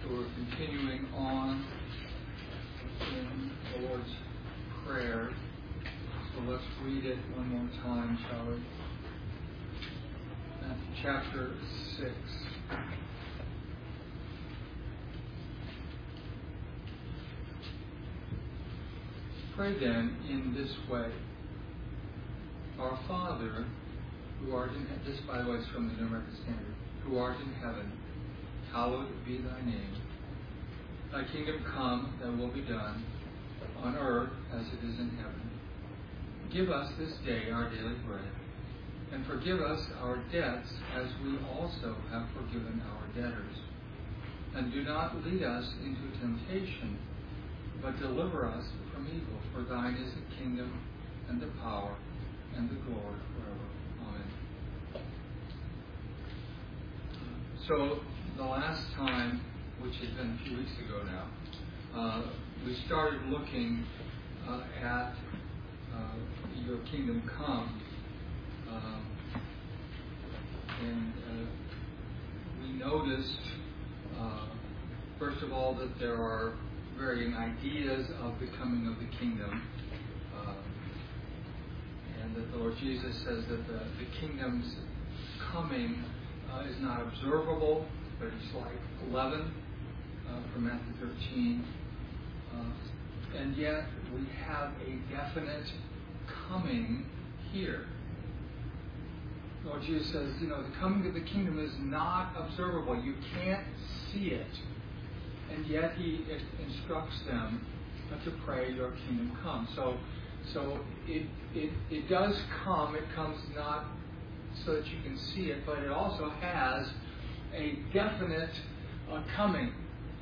we're continuing on in the Lord's Prayer. So let's read it one more time, shall we? Matthew chapter 6. Pray then in this way. Our Father, who art in heaven, this by the way is from the New American Standard, who art in heaven, hallowed be thy name. Thy kingdom come, thy will be done, on earth as it is in heaven. Give us this day our daily bread, and forgive us our debts as we also have forgiven our debtors. And do not lead us into temptation, but deliver us from evil. For thine is the kingdom, and the power, and the glory forever. Amen. So the last time, which has been a few weeks ago now, we started looking at Your Kingdom Come, and we noticed, first of all, that there are varying ideas of the coming of the kingdom, and that the Lord Jesus says that the kingdom's coming is not observable, but it's like leaven from Matthew 13. And yet we have a definite coming here. Lord Jesus says, the coming of the kingdom is not observable. You can't see it. And yet He instructs them to pray, Your kingdom come. So it does come. It comes not so that you can see it, but it also has a definite coming.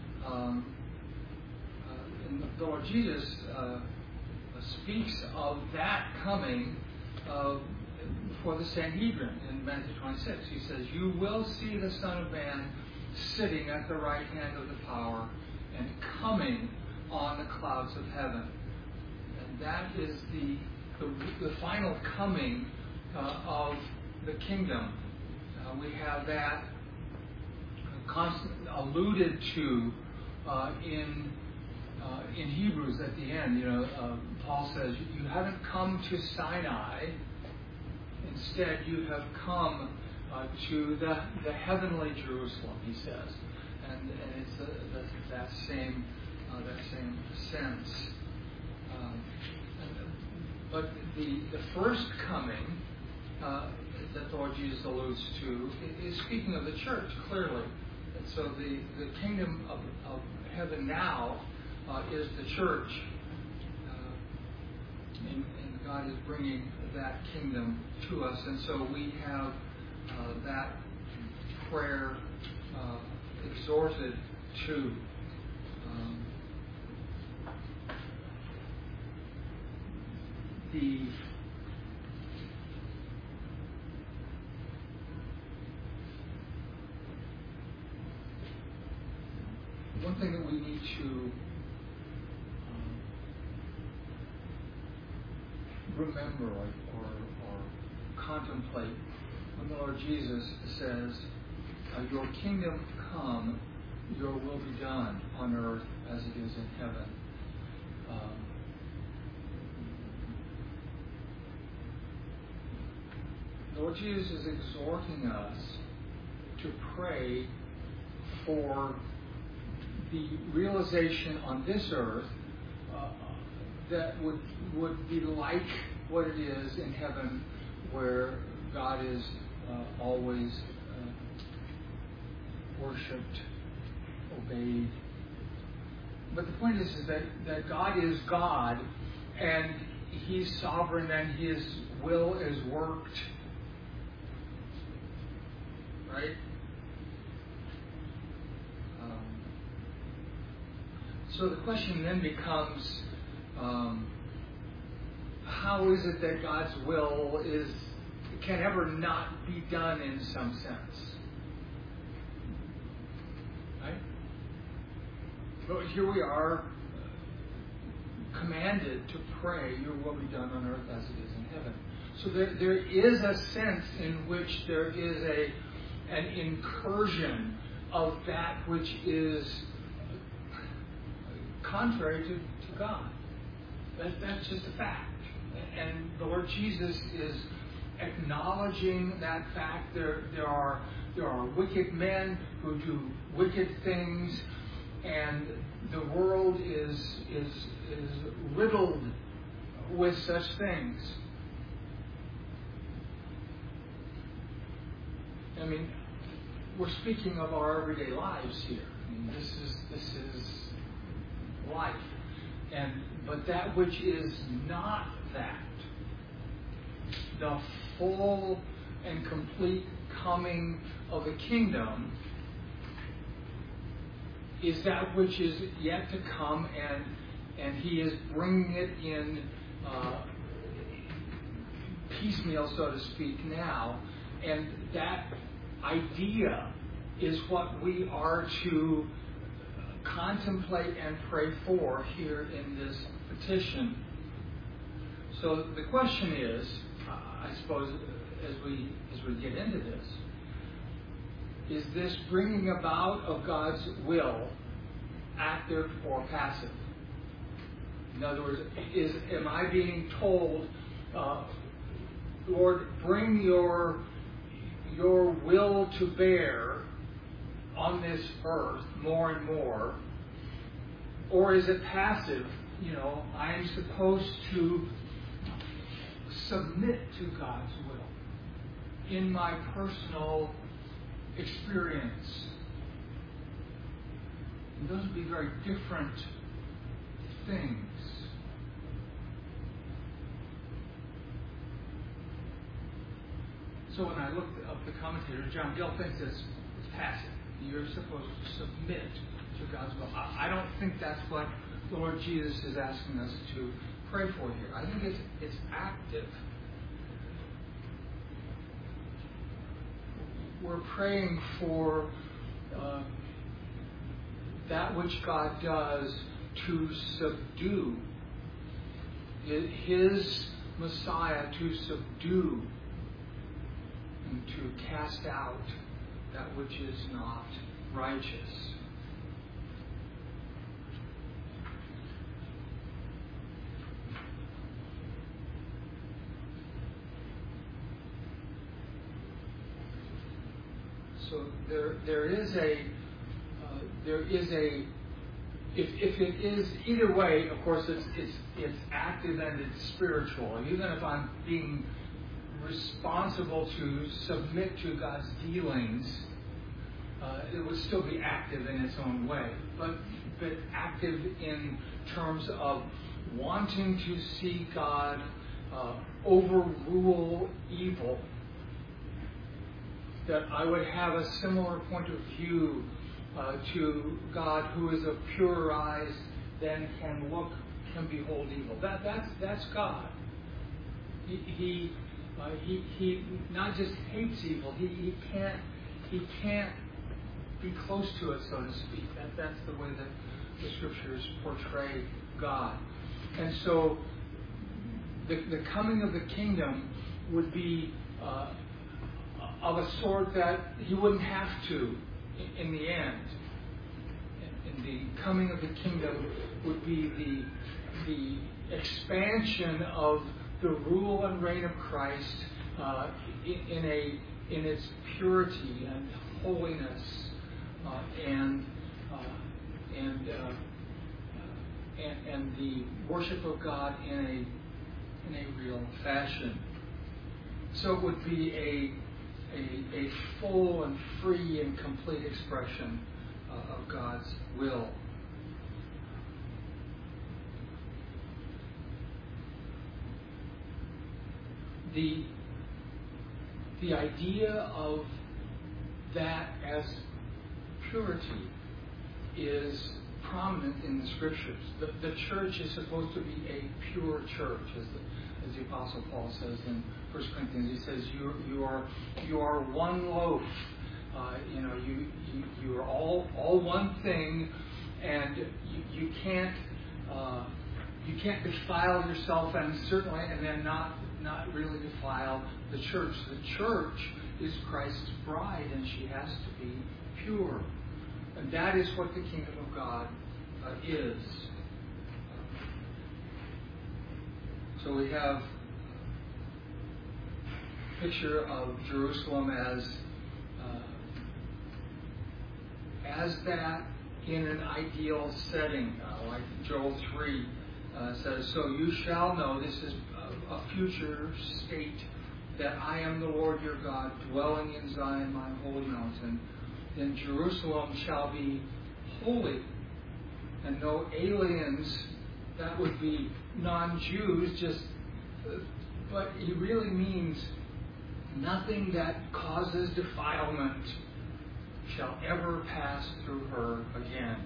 And the Lord Jesus speaks of that coming for the Sanhedrin in Matthew 26. He says, you will see the Son of Man sitting at the right hand of the power and coming on the clouds of heaven. And that is the final coming of the kingdom. We have that constantly alluded to in Hebrews at the end. Paul says, you haven't come to Sinai. Instead, you have come to the heavenly Jerusalem, he says, and it's that same sense. But the first coming that the Lord Jesus alludes to is speaking of the church clearly. And so the kingdom of heaven now is the church, and God is bringing that kingdom to us, and so we have that prayer exhorted to. One thing that we need to remember or contemplate when the Lord Jesus says, Your kingdom come, Your will be done on earth as it is in heaven. The Lord Jesus is exhorting us to pray for the realization on this earth that would be like what it is in heaven, where God is always worshipped, obeyed. But the point is that God is God, and He's sovereign, and His will is worked. Right? So the question then becomes, how is it that God's will can ever not be done in some sense? Right? But here we are, commanded to pray, Your will be done on earth as it is in heaven. So there is a sense in which there is an incursion of that which is contrary to God. That's just a fact. And the Lord Jesus is acknowledging that fact. There are wicked men who do wicked things, and the world is riddled with such things. I mean, we're speaking of our everyday lives here. I mean, this is life. But that which is not that, the full and complete coming of the kingdom, is that which is yet to come, and He is bringing it in piecemeal, so to speak, now. And that idea is what we are to contemplate and pray for here in this petition. So the question is, I suppose, as we get into this, is this bringing about of God's will active or passive? In other words, am I being told, Lord, bring your will to bear on this earth more and more? Or is it passive? I am supposed to submit to God's will in my personal experience. And those would be very different things. So when I looked up the commentator, John Gill thinks it's passive. You're supposed to submit to God's will. I don't think that's what the Lord Jesus is asking us to pray for here. I think it's active. We're praying for that which God does to subdue His Messiah, to subdue and to cast out that which is not righteous. So there is a if it is either way, of course it's active and it's spiritual. Even if I'm being responsible to submit to God's dealings, it would still be active in its own way, but active in terms of wanting to see God overrule evil. That I would have a similar point of view to God, who is of purer eyes than can behold evil. That's God. He not just hates evil. He can't be close to it, so to speak. That's the way that the Scriptures portray God. And so the coming of the kingdom would be of a sort that He wouldn't have to in the end. And the coming of the kingdom would be the expansion of the rule and reign of Christ in its purity and holiness and the worship of God in a real fashion. So it would be a full and free and complete expression of God's will. The idea of that as purity is prominent in the Scriptures. The church is supposed to be a pure church, as the Apostle Paul says in 1 Corinthians. He says, "You are one loaf. You are all one thing, and you can't defile yourself, and then not really defile the church. The church is Christ's bride, and she has to be pure." And that is what the kingdom of God is. So we have a picture of Jerusalem as that in an ideal setting, like Joel 3 says, so you shall know, this is a future state, that I am the Lord your God, dwelling in Zion, my holy mountain. Then Jerusalem shall be holy, and no aliens, that would be non-Jews, but he really means nothing that causes defilement shall ever pass through her again.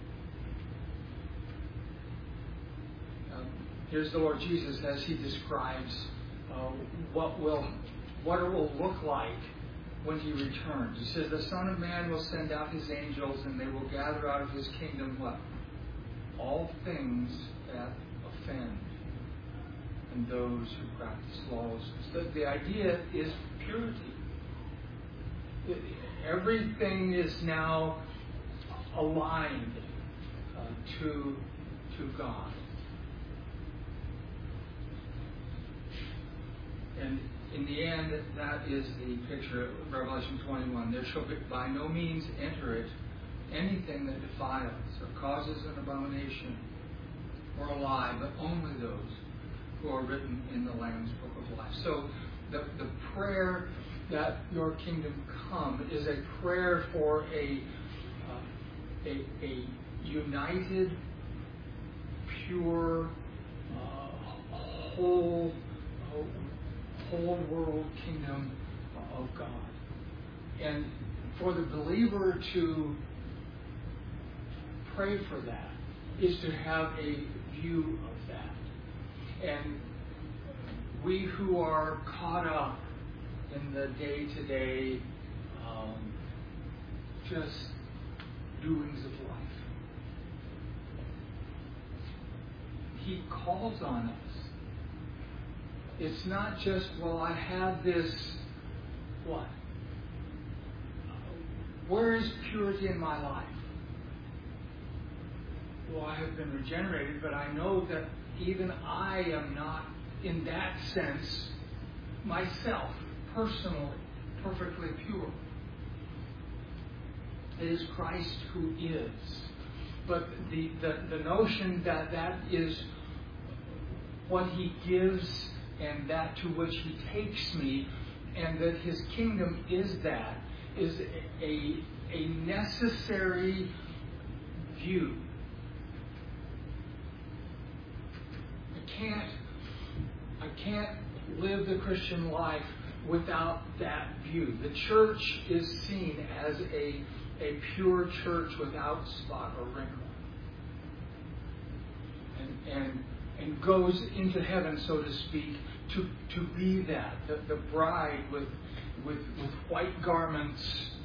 Here's the Lord Jesus as he describes what it will look like when he returns. He says, the Son of Man will send out his angels, and they will gather out of his kingdom what? All things that offend, and those who practice lawlessness. The idea is purity. Everything is now aligned to God. And in the end, that is the picture of Revelation 21. There shall by no means enter it anything that defiles or causes an abomination or a lie, but only those who are written in the Lamb's Book of Life. So the prayer that your kingdom come is a prayer for a united, pure, whole world kingdom of God. And for the believer to pray for that is to have a view of that. And we who are caught up in the day-to-day just doings of life, he calls on us. It's not just, well, I have this, what? Where is purity in my life? Well, I have been regenerated, but I know that even I am not, in that sense, myself, personally, perfectly pure. It is Christ who is. But the notion that is what he gives and that to which he takes me, and that his kingdom is a necessary view. I can't live the Christian life without that view. The church is seen as a pure church without spot or wrinkle. And goes into heaven, so to speak, to be that, the bride with white garments.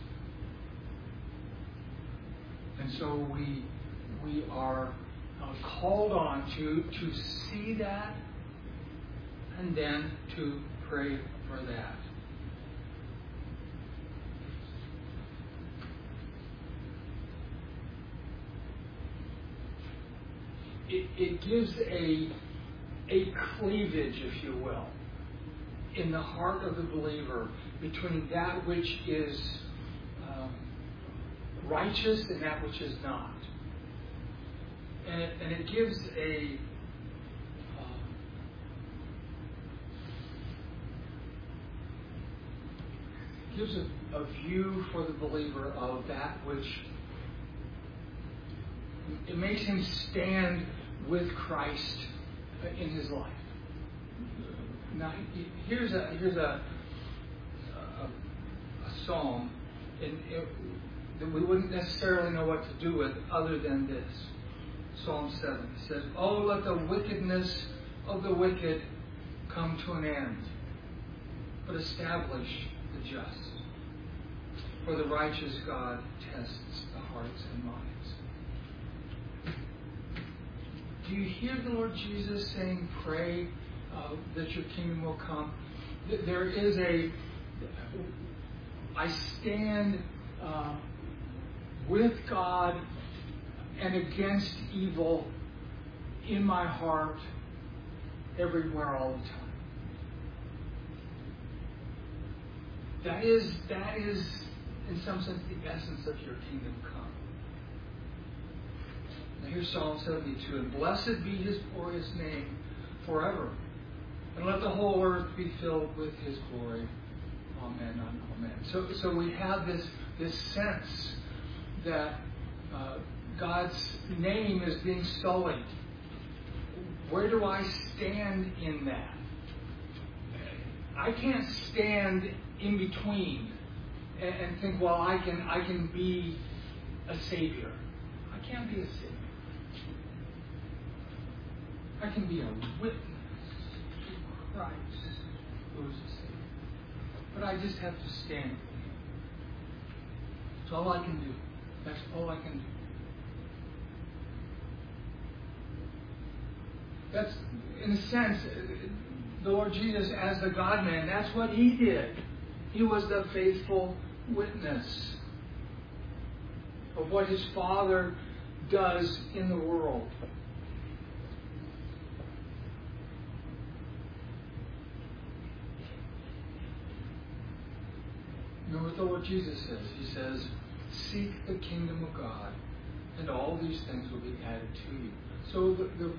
And so we are called on to see that and then to pray for that. It gives a cleavage, if you will, in the heart of the believer between that which is righteous and that which is not. And it gives a view for the believer of that which it makes him stand with Christ in his life. Now, here's a psalm that we wouldn't necessarily know what to do with other than this. Psalm 7 says, "Oh, let the wickedness of the wicked come to an end, but establish the just. For the righteous God tests the hearts and minds." Do you hear the Lord Jesus saying, pray that your kingdom will come? There is I stand with God and against evil in my heart, everywhere, all the time. That is, in some sense, the essence of your kingdom come. Now here's Psalm 72. And blessed be His glorious name forever. And let the whole earth be filled with His glory. Amen. Amen. So we have this sense that God's name is being sullied. Where do I stand in that? I can't stand in between and think, well, I can be a savior. I can't be a savior. I can be a witness to Christ who is a savior. But I just have to stand with Him. That's all I can do. That's all I can do. That's, in a sense, the Lord Jesus as the God-man, that's what He did. He was the faithful witness of what His Father does in the world. Remember what the Lord Jesus says. He says, seek the kingdom of God, and all these things will be added to you. So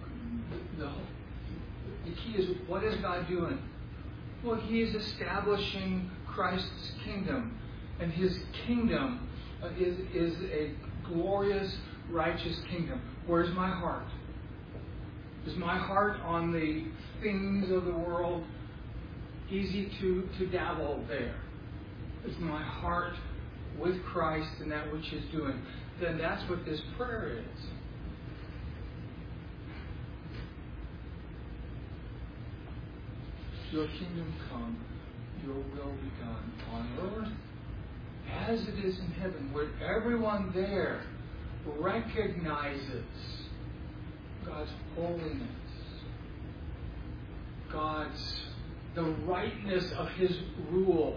the key is, what is God doing? Well, He is establishing Christ's kingdom. And His kingdom is a glorious, righteous kingdom. Where's my heart? Is my heart on the things of the world? Easy to dabble there. Is my heart with Christ and that which He's doing? Then that's what this prayer is. Your kingdom come, your will be done on earth as it is in heaven, where everyone there recognizes God's holiness, the rightness of His rule.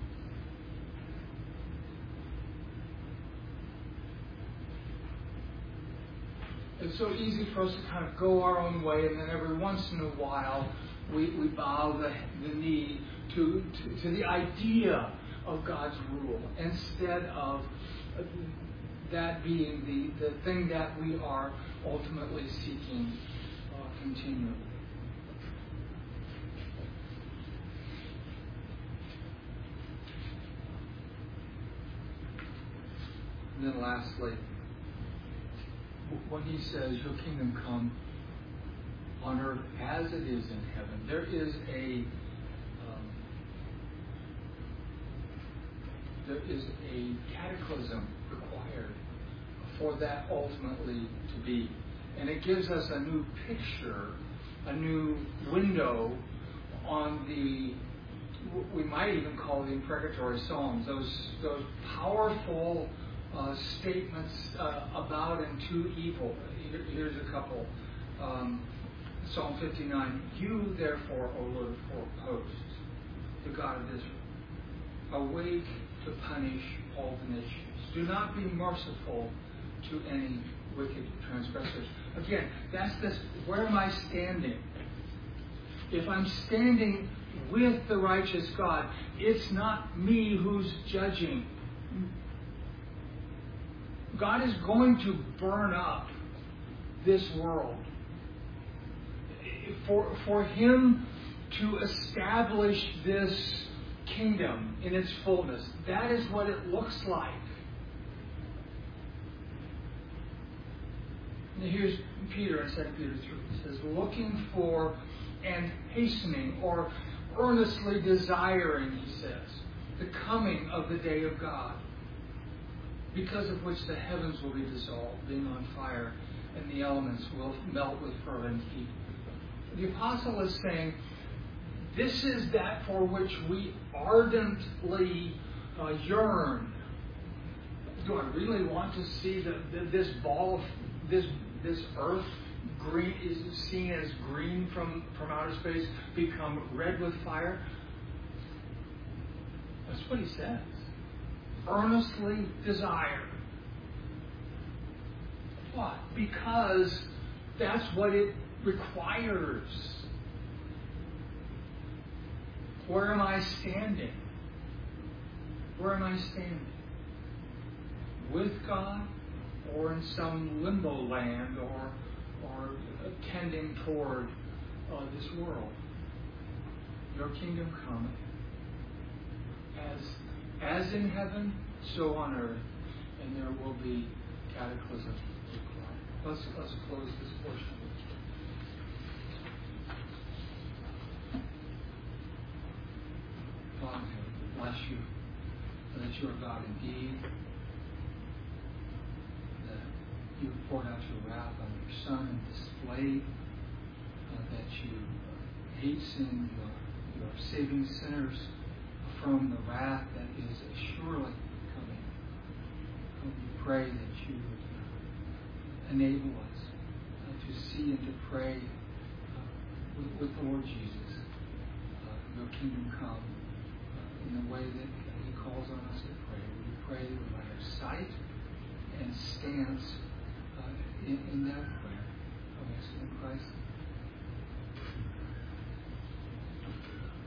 It's so easy for us to kind of go our own way, and then every once in a while we bow the knee to the idea of God's rule, instead of that being the thing that we are ultimately seeking continually. And then lastly, when He says, your kingdom come on earth as it is in heaven, there is a cataclysm required for that ultimately to be. And it gives us a new picture, a new window on we might even call the imprecatory Psalms, those powerful statements about and to evil. Here's a couple. Psalm 59, you therefore, O Lord of hosts, the God of Israel, awake to punish all the nations. Do not be merciful to any wicked transgressors. Again, that's this. Where am I standing? If I'm standing with the righteous God, it's not me who's judging. God is going to burn up this world. For Him to establish this kingdom in its fullness, that is what it looks like. And here's Peter in 2 Peter 3. It says, looking for and hastening or earnestly desiring, he says, the coming of the day of God, because of which the heavens will be dissolved, being on fire, and the elements will melt with fervent heat. The apostle is saying, this is that for which we ardently yearn. Do I really want to see this ball of this earth green is seen as green from outer space become red with fire? That's what he says. Earnestly desire. Why? Because that's what it requires. Where am I standing? Where am I standing? With God, or in some limbo land, or tending toward this world? Your kingdom come, as in heaven, so on earth, and there will be cataclysm. Let's close this portion. Father, bless you, that you are God indeed, that you have poured out your wrath on your Son and displayed that you hasten your saving sinners from the wrath that is surely coming. We pray that you would enable us to see and to pray with the Lord Jesus, your kingdom come in the way that he calls on us to pray. We pray that we might have sight and stance in that prayer. We ask in Christ.